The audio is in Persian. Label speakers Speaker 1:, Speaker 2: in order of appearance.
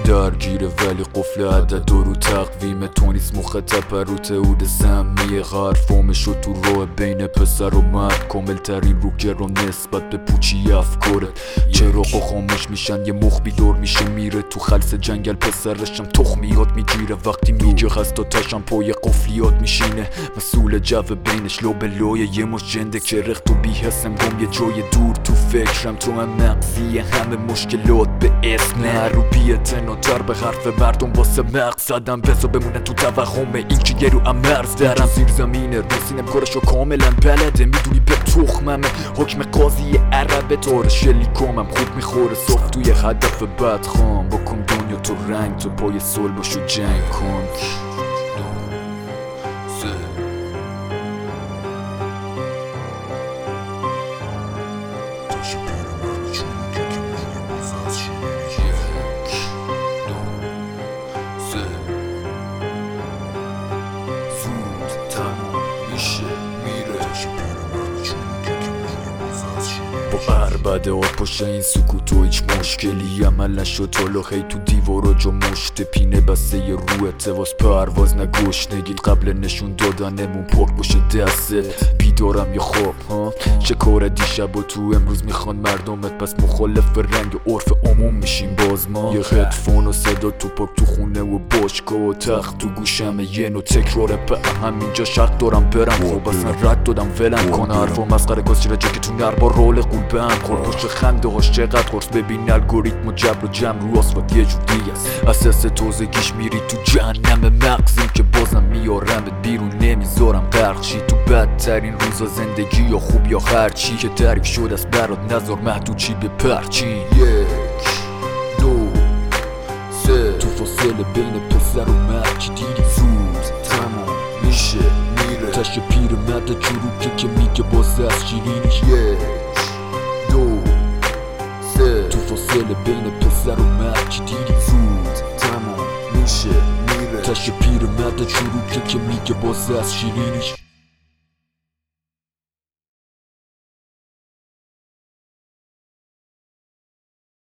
Speaker 1: درگیره ولی قفل عدد و رو تقویم تو نیست، مخاطب رو تئود سمیه حرفامش و تو راه بین پسر و مرد کامل ترین رو گران نسبت به پوچی افکارت. چراغا خاموش میشن یه مخ بیدار میشه میره تو خلص جنگل، پسرشم تخمیات میگیره وقتی میگه هست تا تشم پای قفلیات میشینه، مسئول جو بینش لو به لوی یه مش جنده که رخت و بی حسم گم یه جای دور تو فکرم، تو هم مغزی همه مشکلات به اسم رو بی‌اعتناتر به حرف مردم واسه مقصدم بزا بمونن تو توهم این که یه رو مرز درم زیر زمینه رسینم کارشو کاملا بلده، میدونی به تخممه حکم قاضی عربه طور شلیکامم خوب میخوره صاف توی هدف بد خام بکن دنیا تو رنگ تو پای صلح باشو جنگ کن. با عربده ها پاشه این سکوت و هیچ مشکلی عمل نشد حالا خی تو دیوارا جا مشت پینه بسته یه روح تواس پرواز نگوش نگید قبل نشون دادنمون پاک باشه دستت بیدارم یا خواب ها چه کار دیشب و تو امروز میخوان مردمت پس مخالف رنگ عرف عموم میشیم باز ما یه هدفون و صدا تو پاک تو خونه و باشگاه و تخت تو گوشمه یه نو تکراره به همینجا شرط دارم برم خب اصلا رد دادم ولم کن حرفا مسخره کاس چرا جا که تو نر با رول قول هم خورخوش خنده هاش چقدر قرص ببین الگوریتم و جبر و جمع رو آسفالت یه جوری است اساس توزگیش میری تو جهنم مغزیم که بازم میارمت بیرون نمیذارم غرق شی تو بدترین روزا زندگی یا خوب یا هرچی که تعریف شد از برات نذار محدود چی به پرچی. یک دو سه تو فاصله بین پسر و مرد چی دیدی زود تمام میشه میره تش پیر مرد چروکه که میگه باز از شیرینیش. یک دو سه تو فاصله بین پسر و مرد چی دیدی زود تمام میشه میره تش پیر مرد چروکه که میگه باز از شیرینیش.